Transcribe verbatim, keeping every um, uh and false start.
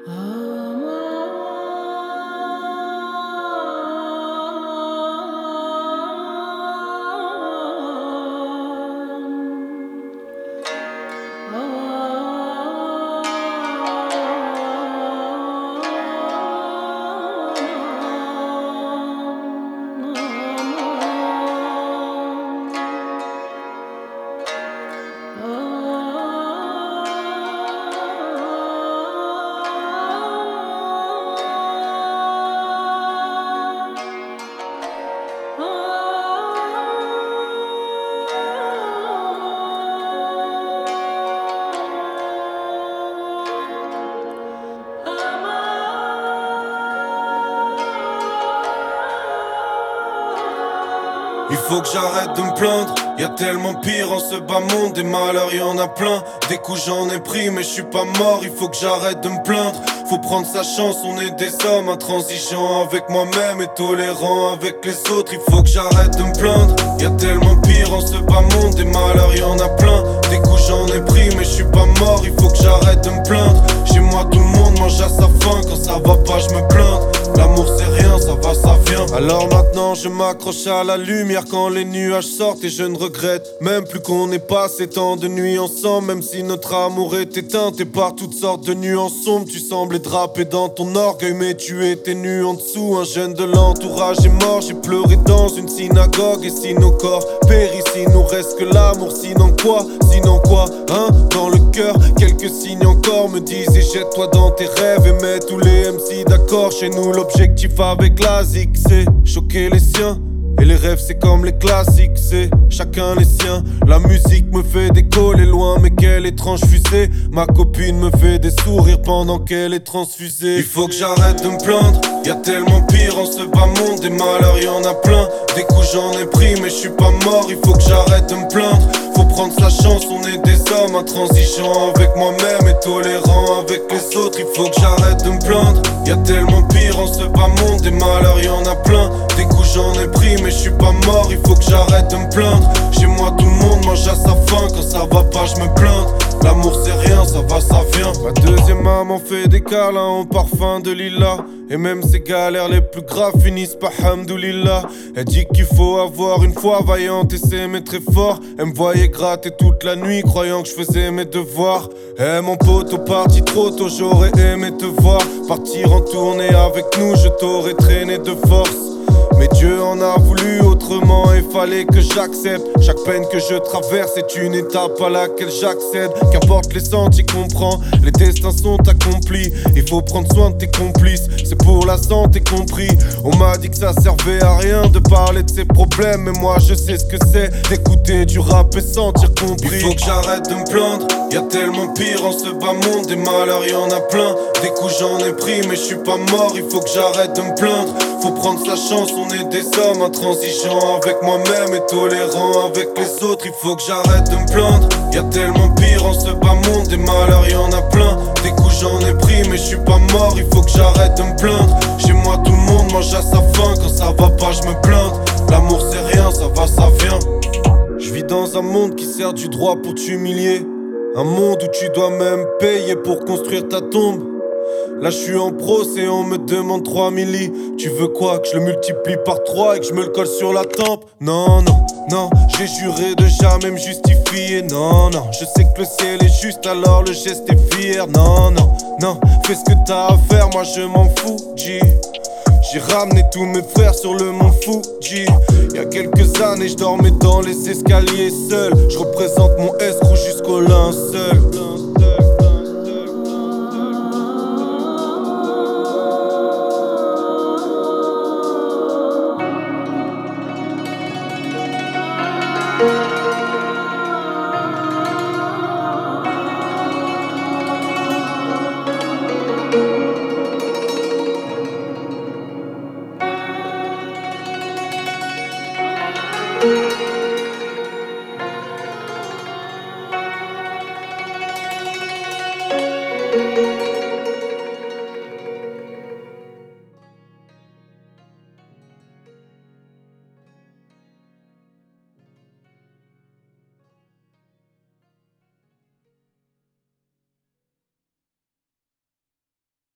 Il faut que j'arrête de me plaindre, y'a tellement pire en ce bas monde. Des malheurs y'en a plein, des coups j'en ai pris mais je suis pas mort. Il faut que j'arrête de me plaindre, faut prendre sa chance. On est des hommes intransigeants avec moi-même et tolérants avec les autres. Il faut que j'arrête de me plaindre, y'a tellement pire en ce bas monde. Des malheurs y'en a plein, des coups j'en ai pris mais je suis pas mort. Il faut que j'arrête de me plaindre, chez moi tout le monde mange à sa faim. Quand ça va pas je me plains, l'amour c'est rien, ça va ça vient. Alors maintenant je m'accroche à la lumière quand les nuages sortent et je ne regrette même plus qu'on ait passé tant de nuits ensemble. Même si notre amour est éteint et par toutes sortes de nuances sombres. Tu semblais draper dans ton orgueil mais tu étais nu en dessous. Un jeune de l'entourage est mort, j'ai pleuré dans une synagogue. Et si nos corps périssent, il nous reste que l'amour. Sinon quoi, sinon quoi, hein? Dans le cœur, quelques signes encore me disaient jette-toi dans tes rêves et mets tous les M C d'accord. Chez nous l'objectif avec la zik c'est choquer les siens. Et les rêves c'est comme les classiques, c'est chacun les siens. La musique me fait décoller loin, mais quelle étrange fusée. Ma copine me fait des sourires pendant qu'elle est transfusée. Il faut que j'arrête de me plaindre, y'a tellement pire en ce bas monde. Des malheurs y'en a plein, des coups j'en ai pris mais je suis pas mort. Il faut que j'arrête de me plaindre, faut prendre sa chance. On est des hommes intransigeants avec moi-même et tolérants avec les autres. Il faut que j'arrête de me plaindre, y'a tellement pire en ce bas monde. Des malheurs y'en a plein, des coups j'en ai pris mais je suis pas mort. Il faut que j'arrête de me plaindre, chez moi tout le monde mange à sa faim. Quand ça va pas je me plains, l'amour c'est rien, ça va ça vient. Ma deuxième maman fait des câlins au parfum de lilas. Et même ses galères les plus graves finissent par hamdoulillah. Elle dit qu'il faut avoir une foi vaillante et s'aimer très fort. Elle me voyait gratter toute la nuit croyant que je faisais mes devoirs. Eh mon poteau parti trop tôt, j'aurais aimé te voir partir en tournée avec nous, je t'aurais traîné de force. Mais Dieu en a voulu autrement et fallait que j'accepte. Chaque peine que je traverse est une étape à laquelle j'accède. Qu'importe les sentiers qu'on prend, les destins sont accomplis. Il faut prendre soin de tes complices, c'est pour la santé compris. On m'a dit que ça servait à rien de parler de ses problèmes, mais moi je sais ce que c'est d'écouter du rap et sentir compris. Il faut que j'arrête de me plaindre, y'a tellement pire en ce bas monde. Des malheurs y'en a plein, des coups j'en ai pris mais je suis pas mort. Il faut que j'arrête de me plaindre, faut prendre sa chance. On est des hommes intransigeants avec moi-même et tolérants avec les autres. Il faut que j'arrête de me plaindre, y'a tellement pire en ce bas monde. Des malheurs y'en a plein, des coups j'en ai pris mais je suis pas mort. Il faut que j'arrête de me plaindre, chez moi tout le monde mange à sa faim. Quand ça va pas je me plains, l'amour c'est rien, ça va ça vient. Je vis dans un monde qui sert du droit pour t'humilier, un monde où tu dois même payer pour construire ta tombe. Là je suis en procès, on me demande trois milli. Tu veux quoi, que je le multiplie par trois et que je me le colle sur la tempe? Non, non, non, j'ai juré de jamais me justifier. Non, non, je sais que le ciel est juste alors le geste est fier. Non, non, non, fais ce que t'as à faire, moi je m'en fous, G. J'ai ramené tous mes frères sur le mont Fuji. Y'a quelques années je dormais dans les escaliers seul. Je représente mon escroc jusqu'au linceul. Thank you.